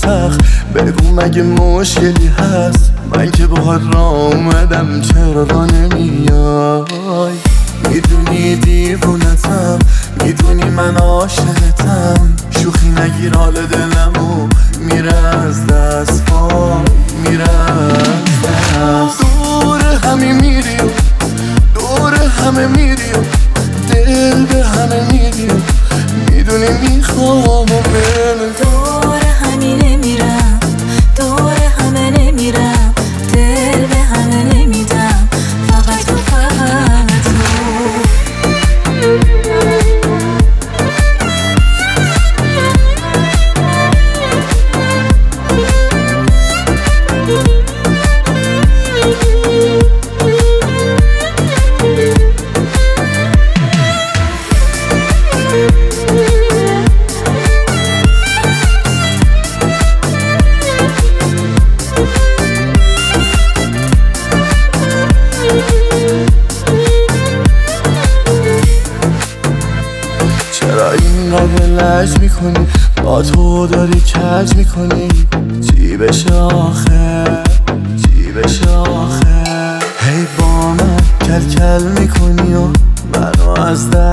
سخت. بگو مگه مشکلی هست؟ من که باهات راه اومدم چرا راه نمیای؟ میدونی دیوونتم، میدونی من عاشقتم. شوخی نگیر حال دلمو میره از دست پا، میره از دست. دور همه میری و دور همه میری و دل به همه میدی و میدونی میخوام و دور همه نمیرم، دور همه نمیرم، دل به همه نمیدم، فقط تو، فقط تو. چرا اینقدر لج میکنی؟ با تو داری کج میکنی. چی بشه آخه؟ چی بشه آخه؟ هی با من کل کل میکنی و منو از دست